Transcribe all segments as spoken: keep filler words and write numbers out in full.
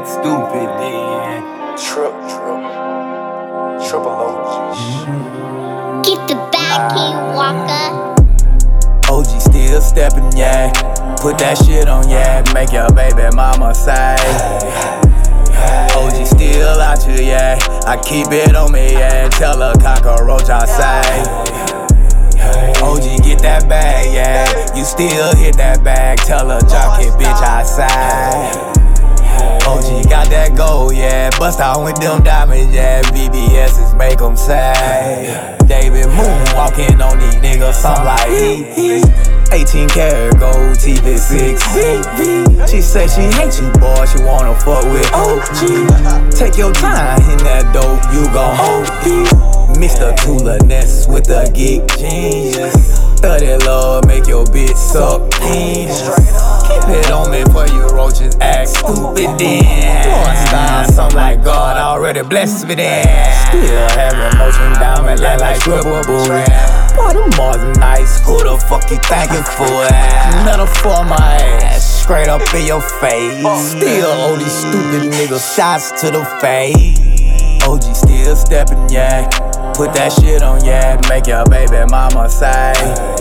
act stupid then. Trip, trip, triple O G. Get the back, King Walker. O G still steppin', yeah. Put that shit on, yeah. Make your baby mama say. O G still out here, yeah. I keep it on me, yeah. Tell a cockroach I say. O G get that bag, yeah. You still hit that bag. Tell a jockey, bitch I say. O G got that gold, yeah. Bust out with them diamonds, yeah. B B S's make them say. David Moon walking on these niggas, I'm like he. eighteen karat gold teeth at six. She said she hates you, boy. She wanna fuck with O G. Take your time in that dope, you gon' O D. Mister Tula Ness with the geek genius. Study love, make your bitch suck penis. Keep it on me for you roaches act stupid then. Porn style, something like God already blessed me then. Still having motion diamond like like triple booty. Boy, them boys are nice, who the fuck you thinking for? Metaphor my ass, straight up in your face. Still all these stupid niggas, shots to the face. O G still steppin', yeah. Put that shit on, yeah. Make your baby mama say.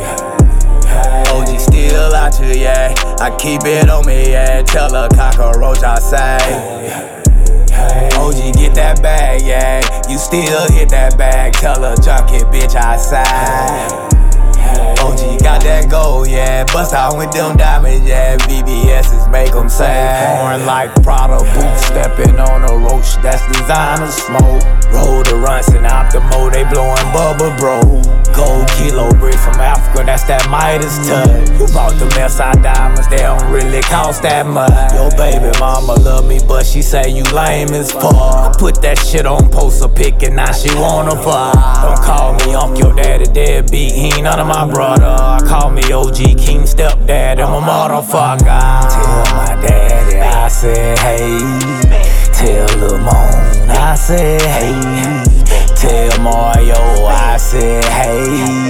O G still out here, yeah. I keep it on me, yeah. Tell a cockroach I say. O G get that bag, yeah. You still hit that bag. Tell a jockey, bitch I say. O G got that gold, yeah. Bust out with them diamonds, yeah. B B S's make them say. Pouring like Prada boots, stepping on a roach. That's designer smoke. Roll the runs and Optimo, they blowing bubble, bro. Gold kilo brick from Africa, that's that Midas touch. You bought them S I diamonds, they don't really cost that much. Your baby mama love me, but she say you lame as fuck. I put that shit on poster pic and now she wanna fuck. Don't call me Unc, your daddy deadbeat, he ain't none of my brother. I call me O G King stepdad, I'm a motherfucker. Tell my daddy I said hey. Tell Lil Moan I said hey. Tell Mario I said hey.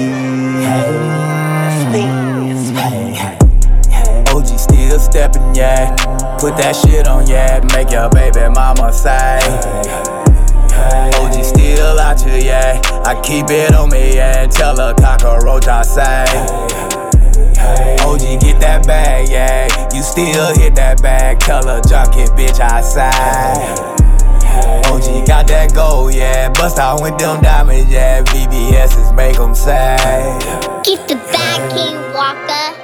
O G still steppin', yeah. Put that shit on, yeah. Make your baby mama say. O G still out here, yeah. I keep it on me, yeah. Tell a cockroach I say. O G get that bag, yeah. You still hit that bag. Tell a jockey, bitch I say. O G got that gold, yeah. Bust out with them diamonds, yeah. B B S's make them say. Get the back, King Walker.